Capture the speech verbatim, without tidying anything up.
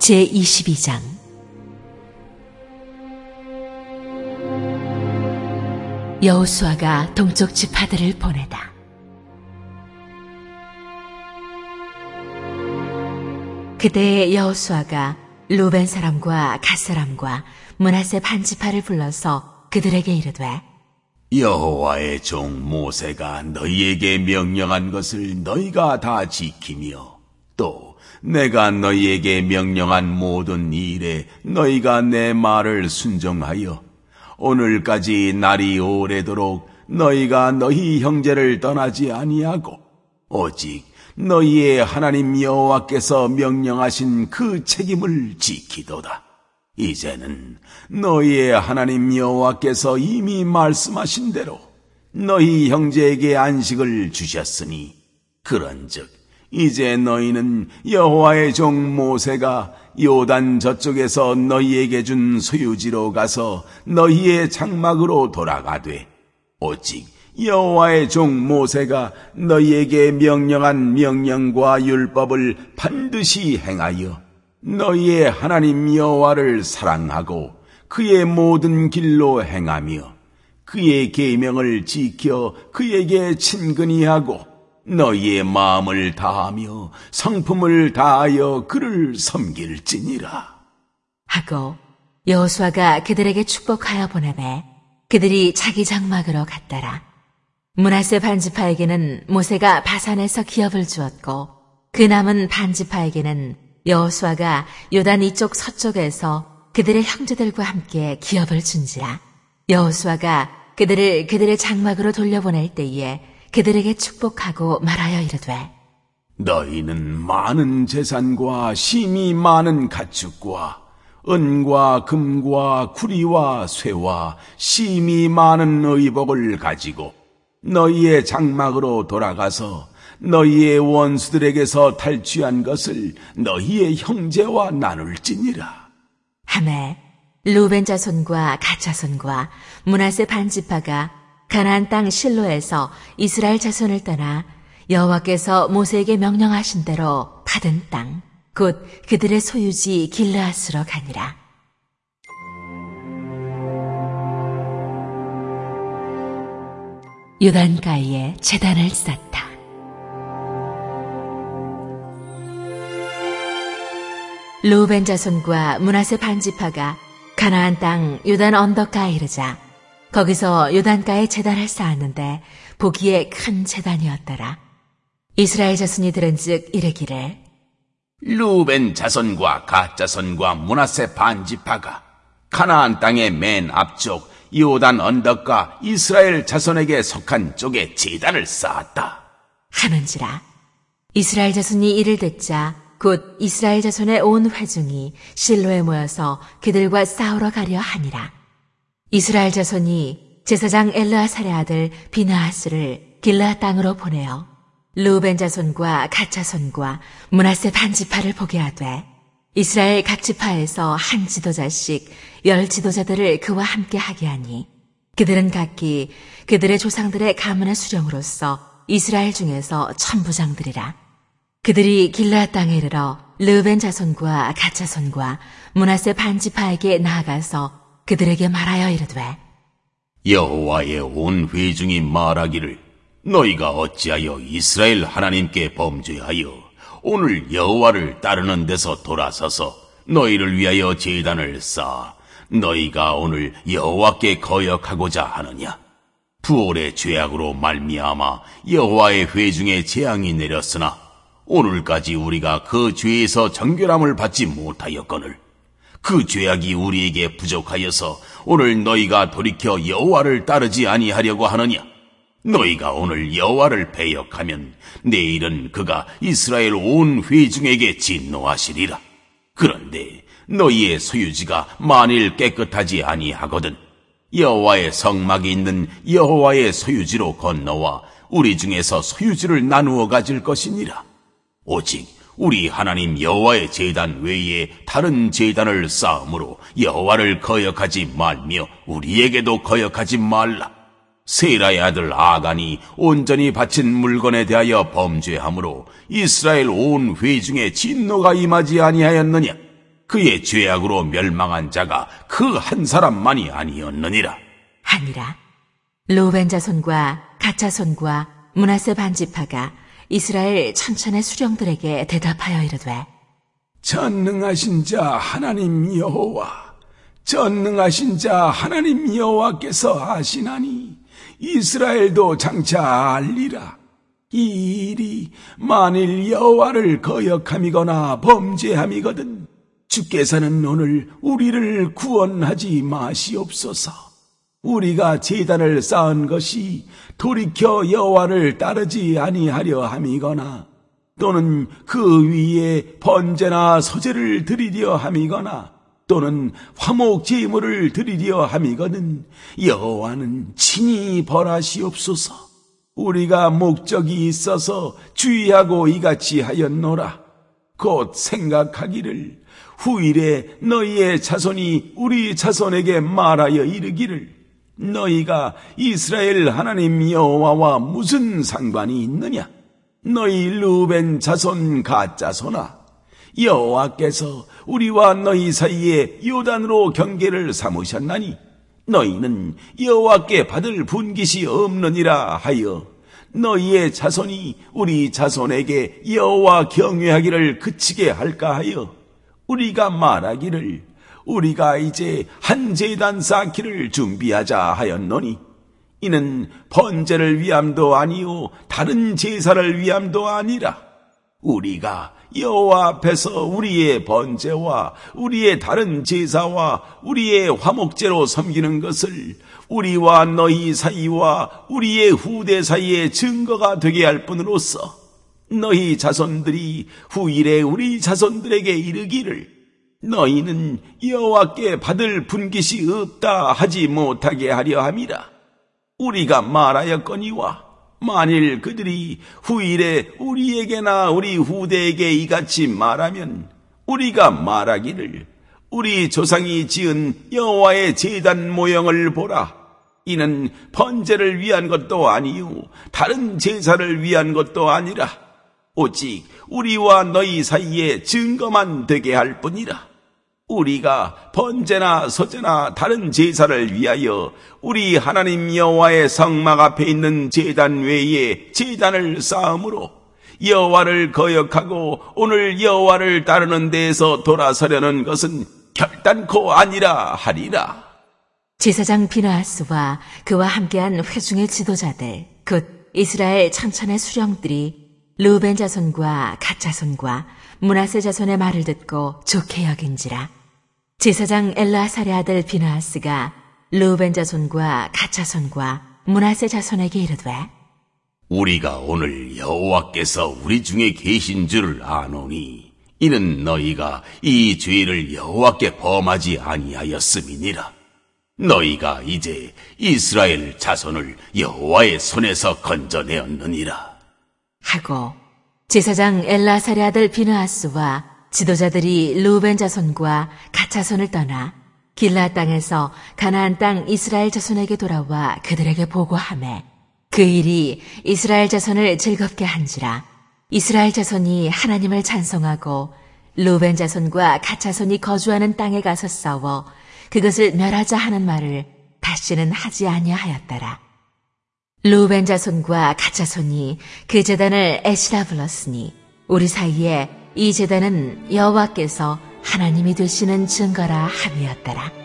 제이십이 장. 여호수아가 동쪽 지파들을 보내다. 그때 여호수아가 루벤 사람과 갓 사람과 므낫세 반 지파를 불러서 그들에게 이르되, 여호와의 종 모세가 너희에게 명령한 것을 너희가 다 지키며 또 내가 너희에게 명령한 모든 일에 너희가 내 말을 순종하여 오늘까지 날이 오래도록 너희가 너희 형제를 떠나지 아니하고 오직 너희의 하나님 여호와께서 명령하신 그 책임을 지키도다. 이제는 너희의 하나님 여호와께서 이미 말씀하신 대로 너희 형제에게 안식을 주셨으니 그런즉 이제 너희는 여호와의 종 모세가 요단 저쪽에서 너희에게 준 소유지로 가서 너희의 장막으로 돌아가되 오직 여호와의 종 모세가 너희에게 명령한 명령과 율법을 반드시 행하여 너희의 하나님 여호와를 사랑하고 그의 모든 길로 행하며 그의 계명을 지켜 그에게 친근히 하고 너희의 마음을 다하며 성품을 다하여 그를 섬길지니라. 하고 여호수아가 그들에게 축복하여 보내매 그들이 자기 장막으로 갔더라. 므낫세 반지파에게는 모세가 바산에서 기업을 주었고 그 남은 반지파에게는 여호수아가 요단 이쪽 서쪽에서 그들의 형제들과 함께 기업을 준지라. 여호수아가 그들을 그들의 장막으로 돌려보낼 때에 그들에게 축복하고 말하여 이르되, 너희는 많은 재산과 심히 많은 가축과 은과 금과 구리와 쇠와 심히 많은 의복을 가지고 너희의 장막으로 돌아가서 너희의 원수들에게서 탈취한 것을 너희의 형제와 나눌지니라. 하매 루벤 자손과 갓 자손과 므낫세 반 지파가 가나안 땅 실로에서 이스라엘 자손을 떠나 여호와께서 모세에게 명령하신 대로 받은 땅, 곧 그들의 소유지 길르앗으로 가니라. 요단가에 제단을 쌓다. 루벤 자손과 므낫세 반 지파가 가나안 땅 요단 언덕가에 이르자 거기서 요단가에 제단을 쌓았는데 보기에 큰 제단이었더라. 이스라엘 자손이 들은즉 이르기를, 루벤 자손과 갓 자손과 므낫세 반 지파가 가나안 땅의 맨 앞쪽 요단 언덕과 이스라엘 자손에게 속한 쪽에 제단을 쌓았다 하는지라. 이스라엘 자손이 이를 듣자 곧 이스라엘 자손의 온 회중이 실로에 모여서 그들과 싸우러 가려 하니라. 이스라엘 자손이 제사장 엘르아살의 아들 비느하스를 길르앗 땅으로 보내어 루벤 자손과 갓 자손과 므낫세 반 지파를 보게 하되 이스라엘 각 지파에서 한 지도자씩 열 지도자들을 그와 함께 하게 하니 그들은 각기 그들의 조상들의 가문의 수령으로서 이스라엘 중에서 천부장들이라. 그들이 길르앗 땅에 이르러 르벤 자손과 갓 자손과 므낫세 반 지파에게 나아가서 그들에게 말하여 이르되, 여호와의 온 회중이 말하기를 너희가 어찌하여 이스라엘 하나님께 범죄하여 오늘 여호와를 따르는 데서 돌아서서 너희를 위하여 제단을 쌓아 너희가 오늘 여호와께 거역하고자 하느냐. 부올의 죄악으로 말미암아 여호와의 회중에 재앙이 내렸으나 오늘까지 우리가 그 죄에서 정결함을 받지 못하였거늘 그 죄악이 우리에게 부족하여서 오늘 너희가 돌이켜 여호와를 따르지 아니하려고 하느냐. 너희가 오늘 여호와를 배역하면 내일은 그가 이스라엘 온 회중에게 진노하시리라. 그런데 너희의 소유지가 만일 깨끗하지 아니하거든 여호와의 성막이 있는 여호와의 소유지로 건너와 우리 중에서 소유지를 나누어 가질 것이니라. 오직 우리 하나님 여호와의 제단 외에 다른 제단을 쌓음으로 여호와를 거역하지 말며 우리에게도 거역하지 말라. 세라의 아들 아간이 온전히 바친 물건에 대하여 범죄함으로 이스라엘 온 회중에 진노가 임하지 아니하였느냐. 그의 죄악으로 멸망한 자가 그 한 사람만이 아니었느니라. 하니라. 르우벤 자손과 갓 자손과 므낫세 반지파가 이스라엘 천천의 수령들에게 대답하여 이르되, 전능하신 자 하나님 여호와, 전능하신 자 하나님 여호와께서 아시나니 이스라엘도 장차 알리라. 이 일이 만일 여호와를 거역함이거나 범죄함이거든 주께서는 오늘 우리를 구원하지 마시옵소서. 우리가 제단을 쌓은 것이 돌이켜 여호와를 따르지 아니하려 함이거나 또는 그 위에 번제나 소제를 드리려 함이거나 또는 화목 제물을 드리려 함이거든 여호와는 친히 벌하시옵소서. 우리가 목적이 있어서 주의하고 이같이 하였노라. 곧 생각하기를 후일에 너희의 자손이 우리 자손에게 말하여 이르기를 너희가 이스라엘 하나님 여호와와 무슨 상관이 있느냐? 너희 르우벤 자손 갓 자손아, 여호와께서 우리와 너희 사이에 요단으로 경계를 삼으셨나니 너희는 여호와께 받을 분깃이 없느니라 하여 너희의 자손이 우리 자손에게 여호와 경외하기를 그치게 할까 하여 우리가 말하기를 우리가 이제 한 제단 쌓기를 준비하자 하였노니 이는 번제를 위함도 아니요 다른 제사를 위함도 아니라 우리가 여호와 앞에서 우리의 번제와 우리의 다른 제사와 우리의 화목제로 섬기는 것을 우리와 너희 사이와 우리의 후대 사이에 증거가 되게 할 뿐으로써 너희 자손들이 후일에 우리 자손들에게 이르기를 너희는 여호와께 받을 분깃이 없다 하지 못하게 하려 함이라. 우리가 말하였거니와 만일 그들이 후일에 우리에게나 우리 후대에게 이같이 말하면 우리가 말하기를 우리 조상이 지은 여호와의 제단 모형을 보라. 이는 번제를 위한 것도 아니요 다른 제사를 위한 것도 아니라 오직 우리와 너희 사이에 증거만 되게 할 뿐이라. 우리가 번제나 소제나 다른 제사를 위하여 우리 하나님 여호와의 성막 앞에 있는 제단 외에 제단을 쌓음으로 여호와를 거역하고 오늘 여호와를 따르는 데에서 돌아서려는 것은 결단코 아니라 하리라. 제사장 비느하스와 그와 함께한 회중의 지도자들 곧 이스라엘 천천의 수령들이 르우벤 자손과 갓 자손과 므낫세 자손의 말을 듣고 좋게 여긴지라. 제사장 엘르아살의 아들 비느하스가 르우벤 자손과 갓 자손과 므낫세 자손에게 이르되 우리가 오늘 여호와께서 우리 중에 계신 줄을 아노니 이는 너희가 이 죄를 여호와께 범하지 아니하였음이니라. 너희가 이제 이스라엘 자손을 여호와의 손에서 건져내었느니라 하고 제사장 엘르아살의 아들 비느하스와 지도자들이 르우벤 자손과 갓 자손을 떠나 길라 땅에서 가나안 땅 이스라엘 자손에게 돌아와 그들에게 보고하매 그 일이 이스라엘 자손을 즐겁게 한지라. 이스라엘 자손이 하나님을 찬송하고 르우벤 자손과 갓 자손이 거주하는 땅에 가서 싸워 그것을 멸하자 하는 말을 다시는 하지 아니하였더라. 르우벤 자손과 갓 자손이 그 제단을 에시라 불렀으니 우리 사이에 이 제단은 여호와께서 하나님이 되시는 증거라 함이었더라.